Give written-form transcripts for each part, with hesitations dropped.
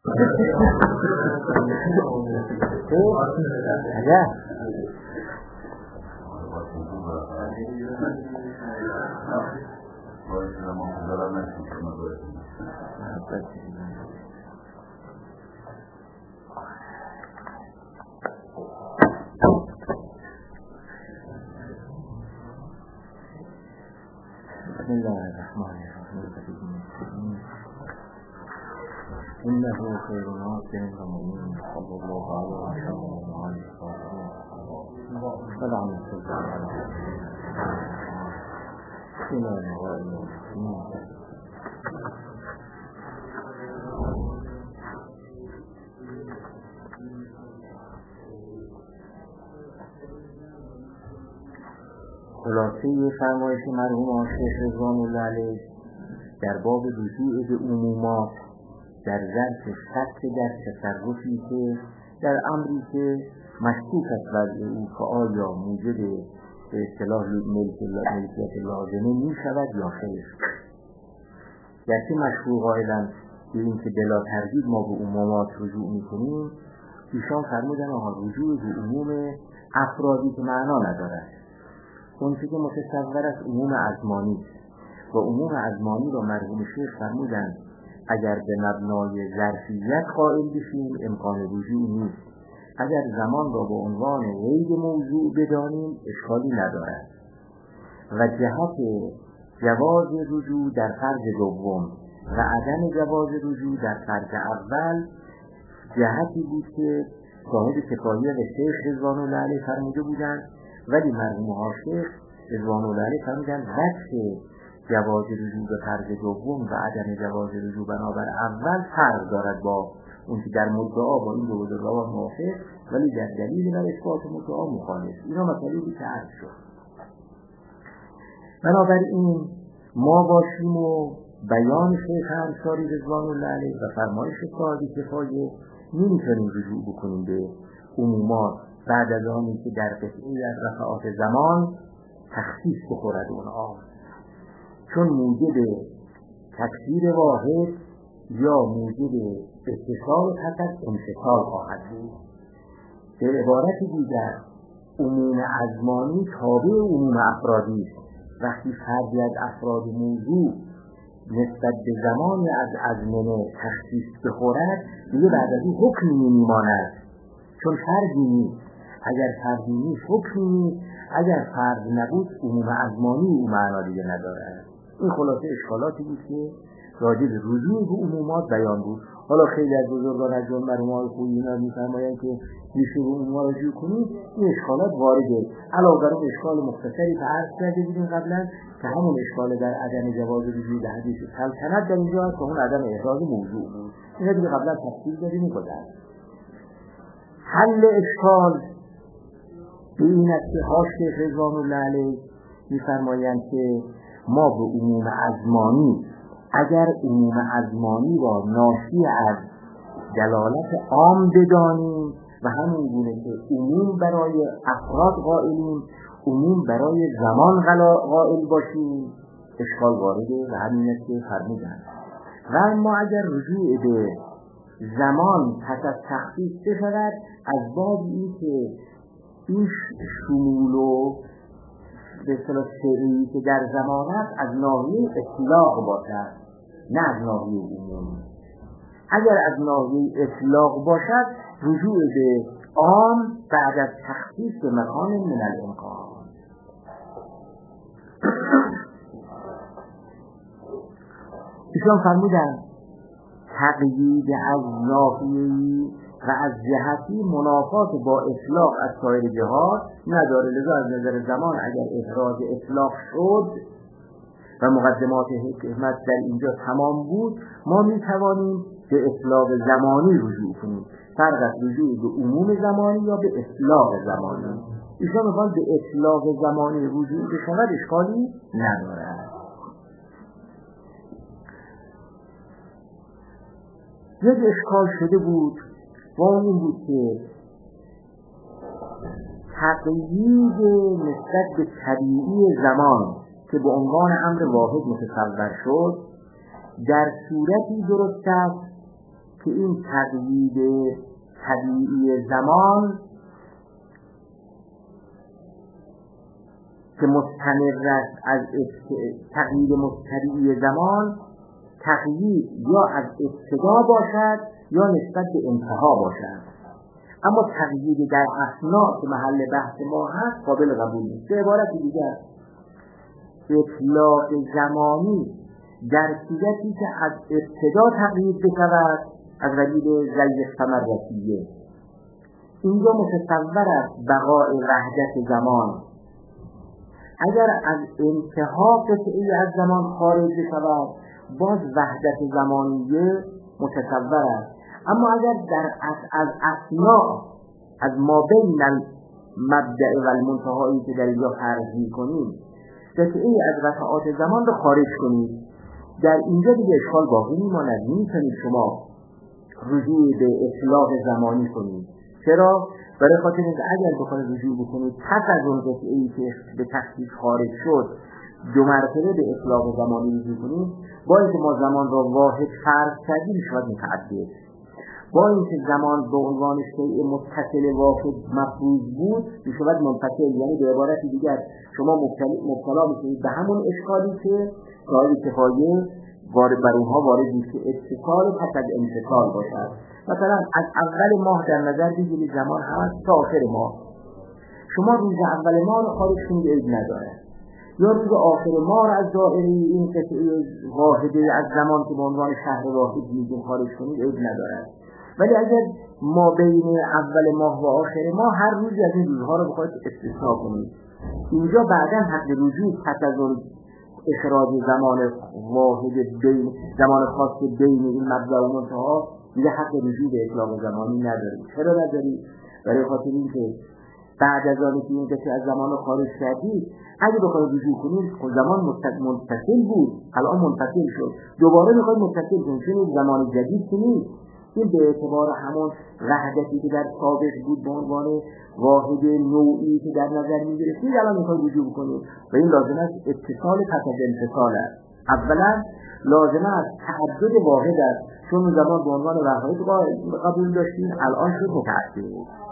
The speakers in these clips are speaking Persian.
بسم الله الرحمن الرحیم. إنه خير ناصر ومؤمن صلى الله عليه وسلم وعلى آله سلام على سيدنا وإلى خلاصه فرمایش مرحوم آشیخ رضوان الله علیه در باب رجوع به عمومات در ظرف شک در تصرفی که در امری که مشکوک است وضع او که آیا موجب به اصطلاح ملکیت لازمه می شود یا خیر. گرچه مشروع قائلند به این که بلا تردید ما به عمومات رجوع می کنیم، ایشان فرمودن رجوع به عموم افرادی که معنا ندارد. اون که متصور است عموم ازمانی و عموم ازمانی را مرحوم شیخ فرمودند اگر به مبنای ظرفیت قائل بشیم امکان رجوع نیست. اگر زمان را به عنوان غیر موضوع بدانیم اشکالی ندارد. و جهت جواز رجوع در فرض دوم و عدم جواز رجوع در فرض اول جهتی بود که صاحب کفایه و شیخ رضوان الله علیه فرموده بودند، ولی مرحوم شیخ رضوان الله علیه فرمودند وجه جواز رجوع به فرض دوم و عدم جواز رجوع بنابر اول فرق دارد با اون که در مدعا با این دو بزرگوار موافق ولی در دلیل و اثبات مدعا مخالف. اینا مطالبی که عرض شد. بنابراین ما باشیم و بیان شیخ انصاری رضوان الله علیه و فرمایش صاحب کفایه نمیتونیم رجوع بکنیم به عمومات بعد از آنی که در قطعی از رفعات زمان تخصیص بخورد اونها، چون موجب تکثیر واحد یا موجب اتصال فقط انفصال خواهد بود. به عبارت دیگر عموم ازمانی تابع عموم افرادی است. وقتی فردی از افراد موضوع نسبت به زمانی از ازمنه تخصیص بخورد دیگه بعد از این حکمی نمیماند، چون فردی نیست. اگر فردی نیست حکمی نیست، اگر فرد نبود عموم ازمانی او معنا دیگه ندارد. این خلاصه اشکالاتی بود که راجع به رجوع به عمومات بیان بود. حالا خیلی از بزرگان از جمله مرحوم خویی اینا می‌فرمایند که میشه به عموم رجوع کنید. این اشکالات وارده. علاوه بر اون اشکال مختصری که عرض کرده بودیم قبلا که همون اشکال در عدم جواز رجوع به حدیث سلطنت در اینجا هست که اون عدم احراز موضوع بود. اینا دیگه قبلا تفصیل دادیم گذشت. حل اشکال به این است که آشیخ رضوان الله علیه می‌فرمایند که ما به عموم ازمانی اگر عموم ازمانی را ناشی از دلالت عام بدانیم و همون گونه که عموم برای افراد قائلیم عموم برای زمان قائل باشیم اشکال وارده و همین است که فرمودند. و اما اگر رجوع به زمان پس از تخصیص بشود از باب این که این شمول و به اصطلاح سری که در زمان است از ناحیه اطلاق باشد نه از ناحیه عموم. اگر از ناحیه اطلاق باشد رجوع به عام بعد از تخصیص به مکان من الامکان. ایشان فرمودن تقیید از ناحیه‌ای و از جهتی منافات با اطلاق از سایر جهات نداره. لذا از نظر زمان اگر احراز اطلاق شد و مقدمات حکمت در اینجا تمام بود ما میتوانیم به اطلاق زمانی رجوع کنیم. فرق از رجوع به عموم زمانی یا به اطلاق زمانی. ایشان میخوان به اطلاق زمانی رجوع بشود اشکالی نداره. یک اشکال شده بود و این بود که تقیید نسبت به طبیعی زمان که به عنوان امر واحد متصور شد در صورتی درست است که این تقیید طبیعی زمان که مستمر است از تقیید طبیعی زمان، تقیید یا از ابتدا باشد یا نسبت به انتها باشد، اما تقیید در اثناء که محل بحث ما هست قابل قبول نیست. به عبارت دیگر اطلاق زمانی در صورتی که از ابتدا تقیید بشود از قبیل زی ثمرتیه، اینجا متصور است بقاء وحدت زمان. اگر از انتها قطعی از زمان خارج بشود باز وحدت زمانیه متصور است. اما اگر از اثناء از ما بین المبدأ و المنتهایی که در اینجا فرض می‌کنیم قطعی از قطعات زمان رو خارج کنید، در اینجا دیگه اشکال باقی میماند. نمی‌تونید شما رجوع به اطلاق زمانی کنید. چرا؟ برای خاطر اینکه اگر بخواید رجوع بکنید پس از اون قطعی که به تخصیص خارج شد دو مرتبه به اطلاق زمانی رجوع کنید، با اینکه ما زمان را واحد فرض کردیم شاید متعدد، با اینکه زمان به عنوان شیء متصل واحد مفروض بود میشود منفصل. یعنی به عبارت دیگر شما مبتلا میشید به همون اشکالی که صاحب کفایه بر اونها وارد بود که اتصال پس از انفصال باشد. مثلا از اول ماه در نظر بگیرید زمان هست تا آخر ماه، شما روز اول ماه رو خارج کنید عیب نداره، یا روز آخر ماه از دائره این قطعه واحده از زمان که به عنوان شهر واحد میگیم خارج کنید عیب نداره. ولی اگر ما بین اول ماه و آخر ماه هر روزی از این روزها رو بخواید استثناء کنید، اینجا بعدا حق رجوع پس از اون اخراج زمان واحد بین زمان خاص بین این مبدأ و منتها دیگه حق رجوع به اطلاق زمانی ندارید. چرا ندارید؟ برای خاطر اینکه بعد از آنکه این قطعه از زمان رو خارج کردید اگه بخواید رجوع کنید زمان متصل بود الان منفصل شد، دوباره میخواید متصل کنید چون زمان جدید کنید. این به اعتبار همون وحدتی که در سابق بود به عنوان واحد نوعی که در نظر می‌گرفتید الان میخواید رجوع کنید و این لازم است اتصال پس از انفصال است. اولا لازم است تعدد واحد است، چون زمان به عنوان واحد قبول داشتیم الان شد متعدد.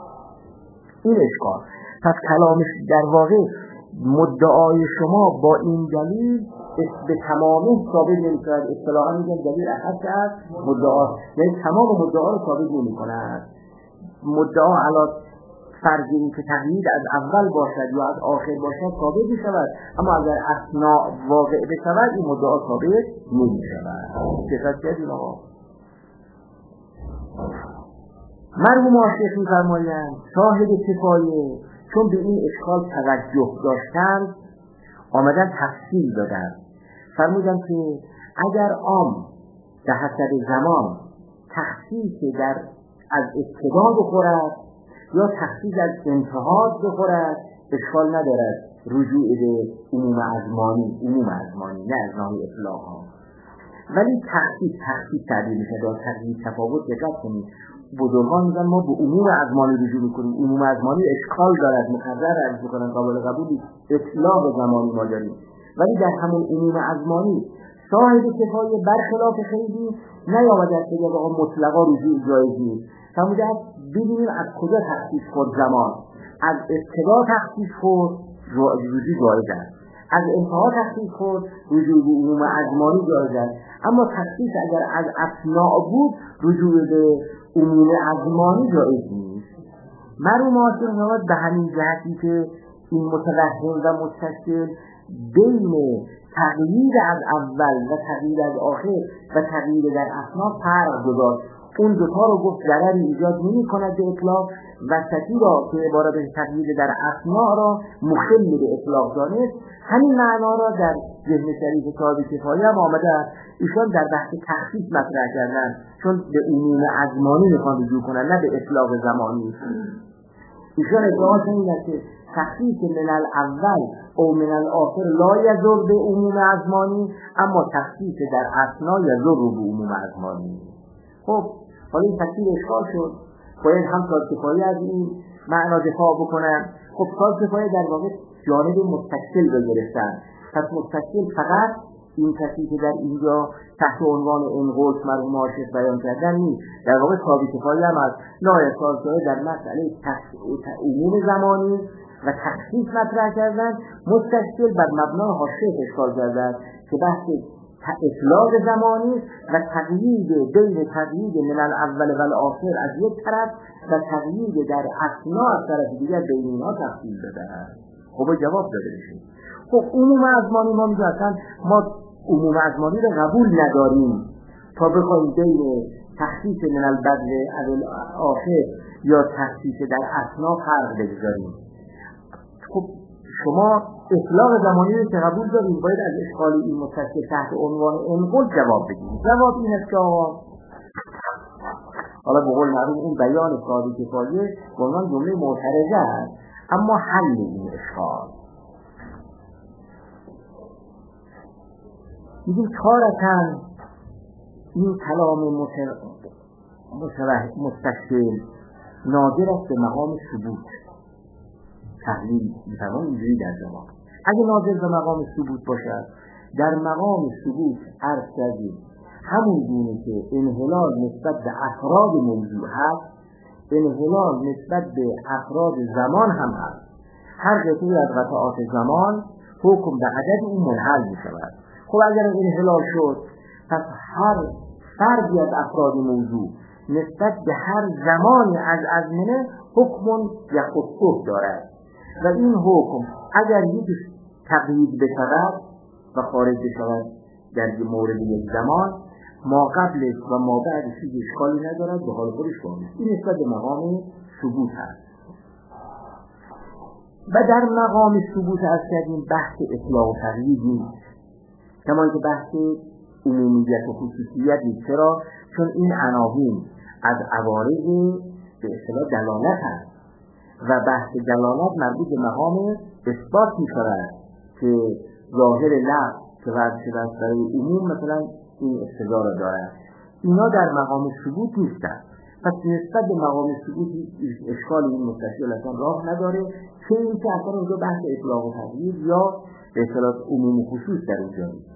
این اشکال. پس کلامش در واقع مدعای شما با این دلیل به تمامی ثابت نمی‌شود. اصطلاحاً میگن دلیل احد است مدعا، یعنی تمام مدعا رو ثابت نمی‌کند. مدعا علاوه فرض این که تقیید از اول باشد یا از آخر باشد ثابت می‌شود، اما اگر اثناء واقع بشود این مدعا ثابت نمی‌شود. دقت کردید آقا؟ مرحوم آشیخ می‌فرمایند صاحب کفایه چون به این اشکال توجه داشتند آمدن تفصیل دادن، فرمودن که اگر عام به حسب زمان تخصیص در از ابتدا بخورد یا تخصیص از انتها بخورد اشکال ندارد رجوع به عموم ازمانی نه از نام اطلاق ها. ولی تخصیص تعبیر میشه در تغییر تفاوت دقت کنید. بزرگان میگن ما به عموم ازمانی رجوع میکنیم، عموم ازمانی اشکال دارد مقرر از بکنن قابل قبولی اطلاق زمانی ما داریم، ولی در همون عموم ازمانی صاحب کفایه برخلاف خیلی نیامده است که با مطلقا رجوع جایز نیست. فرموده است ببینیم از کجا تخصیص خورد زمان، از ابتدا تخصیص خورد رجوع جایز است، از انتها تخصیص خورد رجوع به عموم ازمانی جایز است، اما تخصیص اگر از اثناء بود رجوع به عموم ازمانی جایز نیست. مرحوم آشیخ می‌فرماید به همین جهتی که این متوهم و متصل بین تغییر از اول و تغییر از آخر و تغییر در اثناء فرق گذاشت. اون دوتا رو گفت ضرری ایجاد نمی‌کند به اطلاق، وسطی را که عبارت از تغییر در اثناء را مخل به اطلاق دانست. همین معنا را در ذهن شریف صاحب کفایه هم آمده است. ایشان در بحث تخصیص مطرح کردن چون به عموم ازمانی میخوان رجوع کنن نه به اطلاق زمانی. ایشان ادعاشون این است که تخصیص من الاول او من الاخر لا یضر به عموم ازمانی، اما تخصیص در اثناء یضر به عموم ازمانی. خب حالا این تفسیر اشکال شد، باید هم صاحب کفایه از این معنا دفاع بکنن. خب صاحب کفایه در واقع جانب متصل رو گرفتن، پس متصل فقط این کسی که در اینجا تحت عنوان انقلس مرحوم عاشق بیان کردن نیست، در واقع ثابت کفایی هم از نااحساس داره در مسئله عموم زمانی و تخصیص مطرح کردن، مستشکل بر مبنای حاشیه اشکال کردن که بحث اطلاق زمانی و تقیید بین تقیید من الاول و الاخر از یک طرف و تقیید در اثنا از طرف دیگر بین اینها تفصیل دادن. خب جواب داده بشه. خب عموم ازمانی ما میگه اصلا ما عموم ازمانی رو قبول نداریم تا بخوایم بین تخصیص من البدل الاخر یا تخصیص در اثنا فرق بگذاریم. خب شما اطلاق زمانی رو که قبول دارید باید از اشکال این مستشکل تحت عنوان انقل جواب بدید. جواب این است که حالا به قول معروف اون بیان ثابت کفایه به عنوان جمله معترضه است، اما حل این اشکال میگیم تارتاً این کلام مستشکل ناظر است به مقام ثبوت. تحلیل می‌توان اینجوری در زمان اگه ناظر به مقام ثبوت باشد، در مقام ثبوت عرض کردیم همون گونه که انحلال نسبت به افراد موضوع هست، انحلال نسبت به افراد زمان هم هست. هر قطعی از قطعات زمان حکم به عدد اون منحل می شود. خب اگر انحلال شد، پس هر فردی از افراد موضوع نسبت به هر زمانی از ازمنه حکم یخصه دارد و این حکم اگر یک تقیید بشود و خارج بشود در مورد یک زمان، ما قبلش و ما بعدش اشکالی ندارد، به حال خودش باقی است. این نسبت به مقام ثبوت هست. و در مقام ثبوت از کردیم بحث اطلاق و تقیید نیست، کما اینکه بحث عمومیت و خصوصیت نیست. چرا؟ چون این عناوین از عوارض به اصطلاح دلالت هست و بحث دلالت مربوط به مقام اثبات می شود که ظاهر لفظ که وضع شده است برای عموم مثلا این اقتضا را دارد. اینا در مقام ثبوت نیستند. پس نسبت به مقام ثبوت اشکال این مستشکل اصلا راه نداره، چه این که اصلا اونجا بحث اطلاق و تقیید یا به اصطلاح عموم و خصوص در اونجا نیست.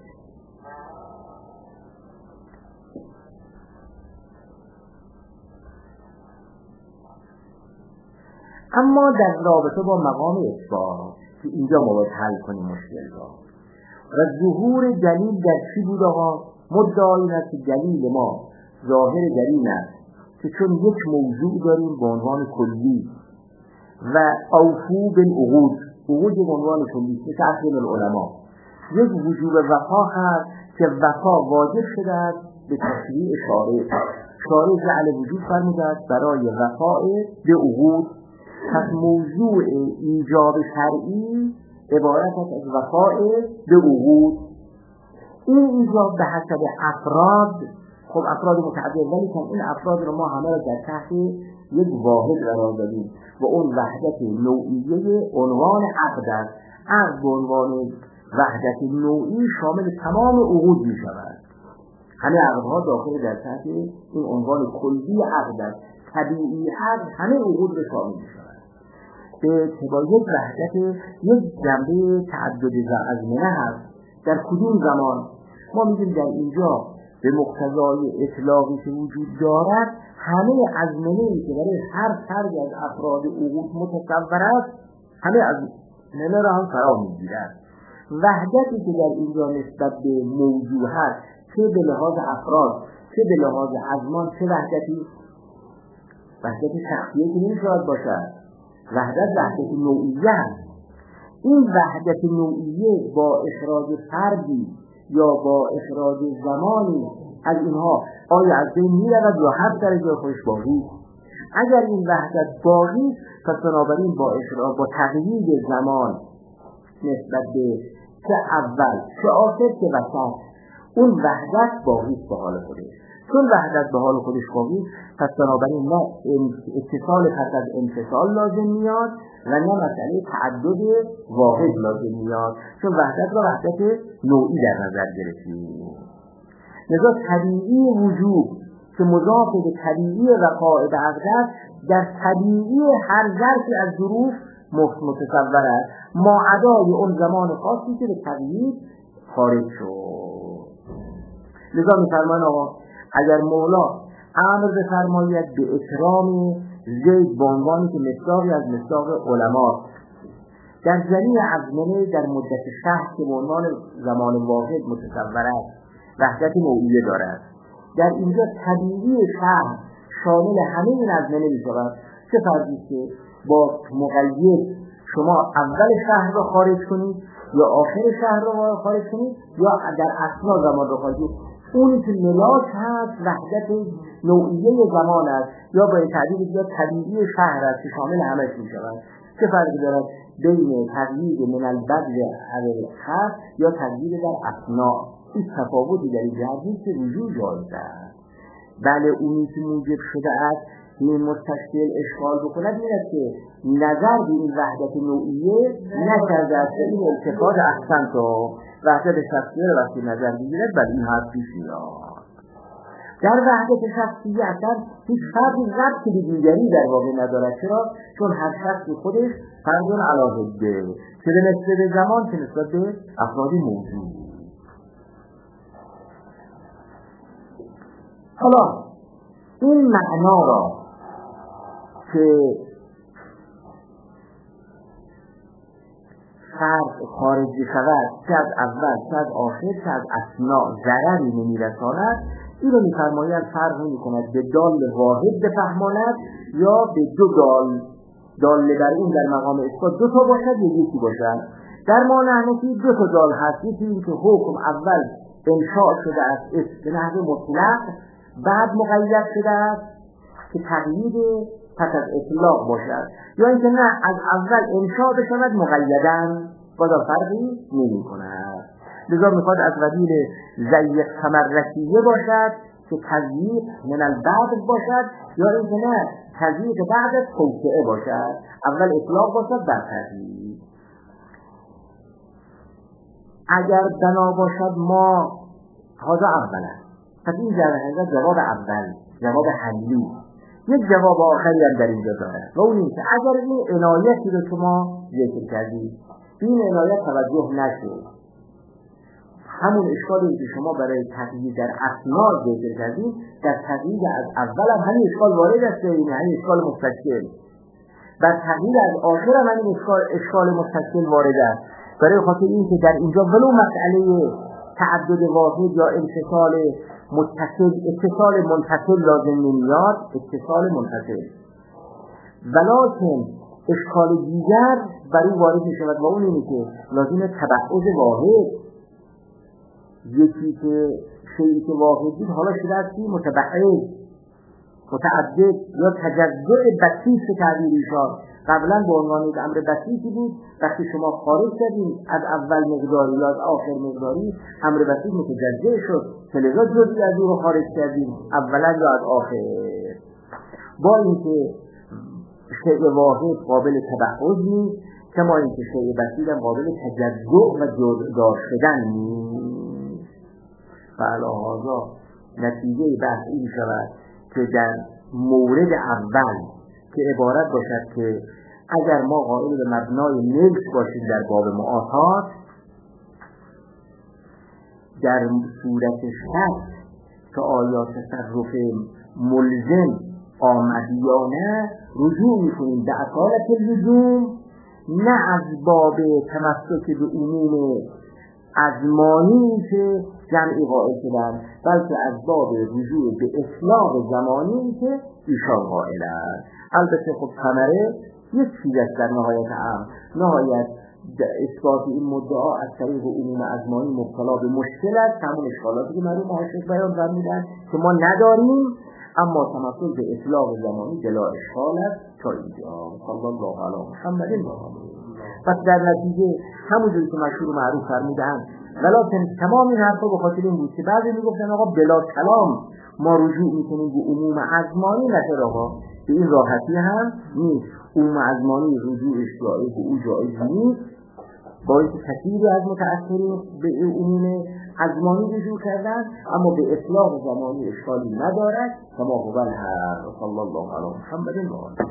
اما در رابطه با مقام اثبات که اینجا ما باید حل کنیم مشکل را و ظهور دلیل در چی بود آقا؟ مدعا این است که دلیل ما ظاهر دلیل است که چون یک موضوع داریم به عنوان کلی و اوفو بالعقود، عقود به عنوان کلی که تأصیل العلماء، یک وجوب وفا هست که وفا واجب شده است به تشریع شارع. شارع جعل وجود فرموده برای وفا به عقود. پس موضوع ایجاب شرعی عبارت است از وفاء به عقود. این ایجاب به حسب افراد، خب افراد متعدد، ولی که این افراد رو ما همه را در تحت یک واحد قرار دادیم و اون وحدت نوعیه عنوان عقد است. عقد به عنوان وحدت نوعی شامل تمام عقود می شود. همه عقدها داخل در تحت این عنوان کلی عقد است. طبیعی عقد همه عقود رو شامل می شود. به اعتبار یک وحدت، یک جنبه تعدد ازمنه هست. در کدوم زمان ما میگیم در اینجا به مقتضای اطلاقی که وجود دارد همه ازمنه‌ای که برای هر فردی از افراد عقود متصور است همه ازمنه را هم فرا میگیرد. وحدتی که در اینجا نسبت به موضوع هست، چه به لحاظ افراد چه به لحاظ ازمان، چه وحدت شخصیه که نمیشود باشد، وحدت نوعیه هست. این وحدت نوعیه با اخراج فردی یا با اخراج زمانی از اینها آیا از بین میرود یا هر در جای خودش باقی؟ اگر این وحدت باقی پس بنابراین با اخراج با تغییر زمان نسبت به چه اول چه آخر چه وسط اون وحدت باقی است به حال خودش. چون وحدت به حال خودش باقی پس بنابراین نه اتصال پس از انفصال لازم میاد و نه مسئله تعدد واحد لازم میاد، چون وحدت را وحدت نوعی در نظر گرفتیم. لذا طبیعی وجود که مضاف به طبیعی وقائع عقد در طبیعی هر ظرفی از ظروف متصور است، ما عدای اون زمان خاصی که به تغییر خارج شد. لذا می‌فرمایند آقا اگر مولا امر بفرماید به اکرام زید به عنوانی که مصداقی از مصداق علما در جمیع ازمنه در مدت شهر که به عنوان زمان واحد متصور است وحدت نوعیه دارد، در اینجا طبیعی شهر شامل همه این ازمنه می‌شود. چه فرضی که با مقید شما اول شهر رو خارج کنید یا آخر شهر رو خارج کنید یا در اثنا زمان رو خارج کنید، اونی که ملاک هست وحدت نوعیه زمان است یا با تعبیر دیگر طبیعی شهر است که شامل همش می‌شود. چه فرقی دارد بین تقیید من البدل الخاص یا تقیید در اثنا؟ این تفاوتی در این جهت نیست که وجود جایز است. بله اونی که موجب شده است که این مستشکل اشغال بکند این است که نظر به این وحدت نوعیه نکرده است. این التفات احسن تا وحدت شخصیه رو وقتی نظر بگیرد بل این حد پیش میاد. در وحدت شخصیه اصلا هیچ فردی ربطی به دیگری در واقع ندارد. چرا؟ چون هر شخص خودش فرد علاوه چه نسبت به زمان چه نسبت به افرادی موجود. حالا این معنا را که فرد خارج شود چه از اول چه از آخر چه از اثنا ضرری نمیرساند، این رو می‌فرماید فرق نمی‌کند به دال واحد بفهماند یا به دو دال بر این در مقام اثبات دو تا باشد یا یکی باشد. در ما نحنفی دو تا دال هست. یکی این که حکم اول انشاء شده است به نحو مطلق، بعد مقید شده است که تقیید پس از اطلاق باشد، یا اینکه نه از اول انشاء بشود مقیدن بازم فرقی نمی کند. لذا میخواد از قبیل ضیق تمرکیه باشد که تضییق من البعد باشد یا اینکه نه تضییق بعد از توسعه باشد، اول اطلاق باشد بعد تضییق. اگر بنا باشد ما هذا اولا، پس این جواب اول، جواب حلی. یک جواب آخری هم در اینجا دارد و اون این که اگر این عنایتی رو که ما ذکر کردیم این عنایت توجه نشد، همون اشکالی که شما برای تقیید در اثنا ذکر کردیم در تقیید از اول هم همین اشکال وارد است، این همین اشکال مستشکل بر تقیید از آخر هم همین اشکال مستشکل وارد است. برای خاطر این که در اینجا ولو مسئله تعدد واحد یا انفصال متصل اتصال منفصل لازم نمیاد، اتصال منفصل ولکن اشکال دیگر بر او وارد می شود و اون اینه که لازم تبعض واحد، یکی که شیئی که واحد بود حالا شده است متبعض متعدد یا تجزع بسیط به تعبیر ایشان. قبلا به عنوان یک امر بسیطی بود، وقتی شما خارج کردیم از اول مقداری یا از آخر مقداری امر بسیط متجزع شد که لذا جزئی از او رو خارج کردیم اولا یا از آخر. با اینکه شیء واحد قابل تبعض نیست کما اینکه شیء بسیط هم قابل تجزع و جدا شدن نیست. فعلاهذا نتیجه بحث این شود که در مورد اول که عبارت باشد که اگر ما قائل به مبنای ملک باشیم در باب معاطات، در صورت شرط که آیا تصرف ملزم آمد یا نه رجوع میکنیم به اصالت اللزوم، نه از باب تمسک به عموم ازمانی که جمعی قائل شدن، بلکه از باب رجوع به اطلاق زمانی که ایشان قائل است. البته خب ثمره یک چیز است در نهایت امر، نهایت اثبات این مدعا از طریق عموم ازمانی مبتلا به مشکل است، همون اشکالاتی که مرحوم حاشیه بیان فرمودند که ما نداریم، اما تمثل به اطلاق زمانی بلا اشکال است. تا اینجا صلی الله علی محمد پس در نتیجه همونجوری که مشهور معروف فرمودند ولکن تمام این حرفا به خاطر این بود که بعضی میگفتن آقا بلا کلام ما رجوع میکنیم به عموم ازمانی، نشه آقا به این راحتی هم نیست. عموم ازمانی رجوعش جایز او جایز نیست، باید کثیری از متأثرین به عموم ازمانی رجوع کردن، اما به اطلاق زمانی اشکالی ندارد. کما هو الحق. صلی الله علی محمد و آله.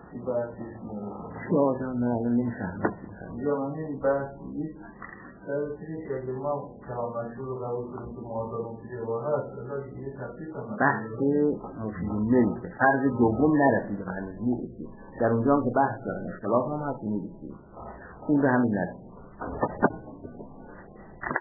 این بحثی شاید من الان نمی‌فهمم. یا من این بحثی چیزی که اگه ما کلام مشهور رو قبول کنیم که معادل مفید واحد هست الا دیگه تفصیل کنم بحث مفید نمیشه. فرض دوم نرسید هنوز می‌رسید. در اونجا هم که بحث دارن اختلاف هم هست می‌رسید. اون به همین نرسید.